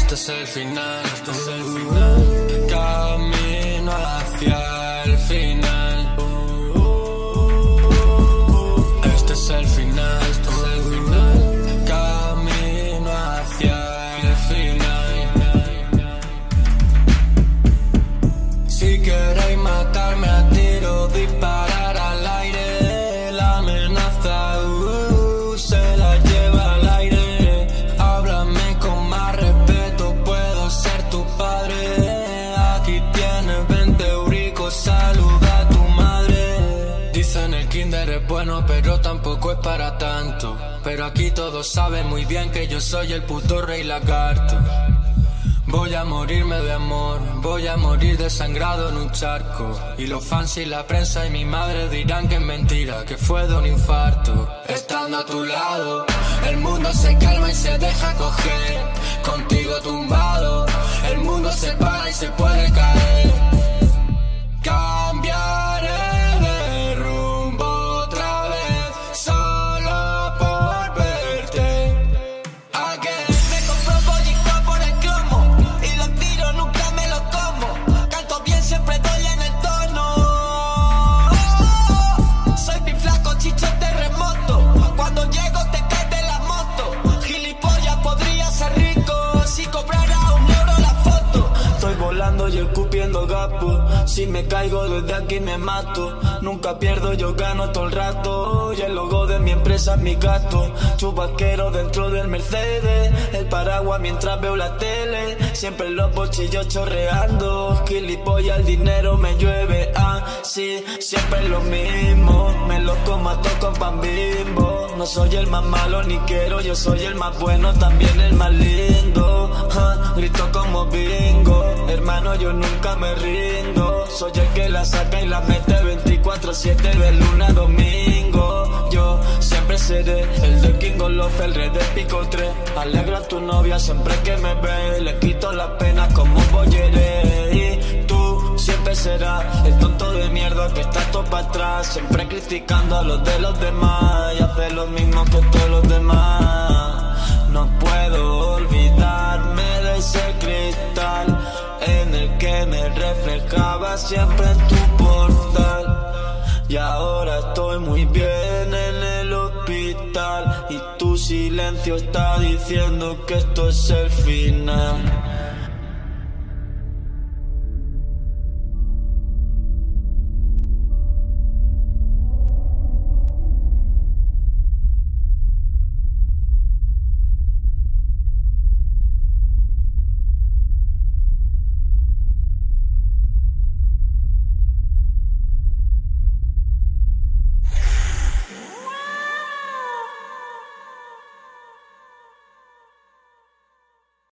Este es el final, este es el final. Camino hacia el final. Este es el final, este es el final. Camino hacia el final. Si queréis matarme a tiro, disparar al aire. La amenaza se la lleva al aire. Háblame con más respeto, puedo ser tu padre. Aquí tienes 20 euricos, saluda a tu madre. Dicen el kinder es bueno, pero tampoco es para tanto. Pero aquí todos saben muy bien que yo soy el puto rey lagarto. Voy a morirme de amor, voy a morir desangrado en un charco. Y los fans y la prensa y mi madre dirán que es mentira, que fue de un infarto. Estando a tu lado, el mundo se calma y se deja coger. Contigo tumbado, el mundo se para y se puede caer. Cambiaré de rumbo otra vez, solo por verte. Again. Me compro bollicua por el cromo y los tiros nunca me los como. Canto bien, siempre doy en el tono. Soy bien flaco, chicho terremoto. Cuando llego te caes de la moto. Gilipollas, podría ser rico si cobrara €1 la foto. Estoy volando y escupiendo gapo. Si me caigo desde aquí me mato. Nunca pierdo, yo gano todo el rato. Y el logo de mi empresa es mi gato. Chubasquero dentro del Mercedes. El paraguas mientras veo la tele. Siempre los bolsillos chorreando. Gilipollas, el dinero me llueve. Ah, sí, siempre lo mismo. Me lo como a todo con pan Bimbo. No soy el más malo ni quiero, yo soy el más bueno, también el más lindo. Grito como bingo. Hermano, yo nunca me rindo. Soy el que la saca y la mete 24/7 de lunes a domingo. Yo siempre seré el de King of Love, el rey del pico 3. Alegra a tu novia siempre que me ve. Le quito la pena como un bolleré. Y tú siempre serás el tonto de mierda que está todo para atrás. Siempre criticando a los de los demás. Y hace lo mismo que todos los demás. No puedo olvidarme de ese cristal en el que me reflejaba siempre en tu portal. Y ahora estoy muy bien en el hospital. Y tu silencio está diciendo que esto es el final.